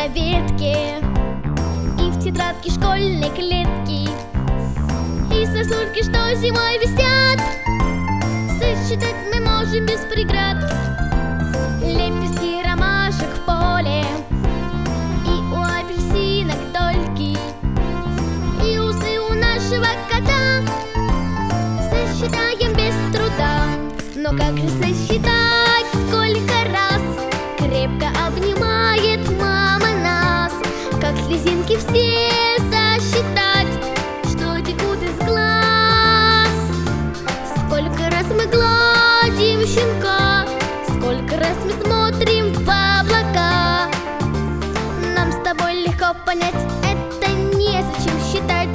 на ветке, и в тетрадке школьной клетки, и сосульки, что зимой висят, сосчитать мы можем без преград. Лепестки ромашек в поле, и у апельсинок дольки, и усы у нашего кота сосчитаем без труда. Но как же сосчитать, сколько раз крепко обнимает мама нас? Как слезинки все сосчитать, что текут из глаз? Сколько раз мы гладим щенка, сколько раз мы смотрим в облака. Нам с тобой легко понять, это незачем считать.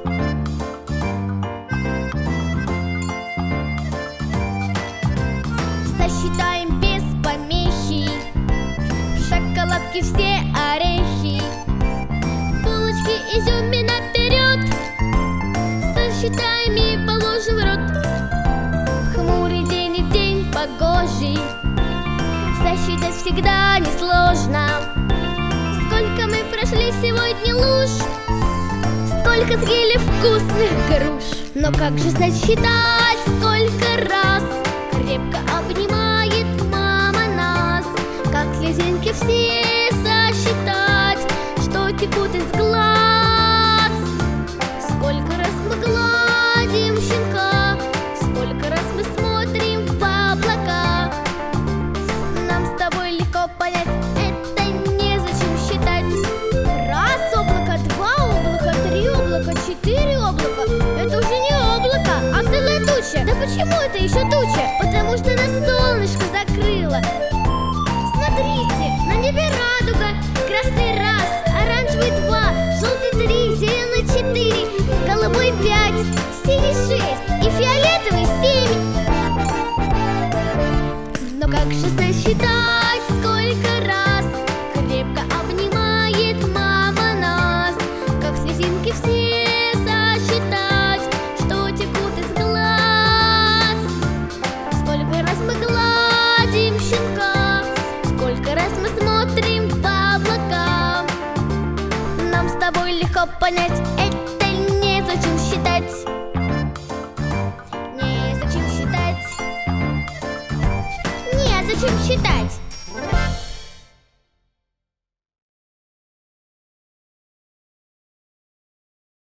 Сосчитаем без помехи, в шоколадке все орехи, булочки изюмина вперед, сосчитаем и положим в рот. В хмурый день и в день погожий сосчитать всегда несложно. Сколько мы прошли сегодня луж, сколько съели вкусных груш. Но как же сосчитать, сколько раз крепко обнимает мама нас? Как слезинки все сосчитать, что текут из глаз? Сколько раз мы гладим щенка, сколько раз мы смотрим в облака. Нам с тобой легко понять, это незачем считать. Раз облако, два облака, три облака, четыре облака. Это уже не облако, а целая туча. Да почему это еще туча? Потому что нас солнышко закрыло. Смотрите, на небе радуга. Красный раз, оранжевый два, желтый три, зеленый четыре, голубой пять, синий шесть и фиолетовый семь. Но как же сосчитать, сколько раз крепко обнимает мама нас? Как слезинки все сосчитать, что текут из глаз? Сколько раз мы гладим щенка, сколько раз мы смотрим в облака. Нам с тобой легко понять, это незачем считать. Незачем считать. Незачем считать.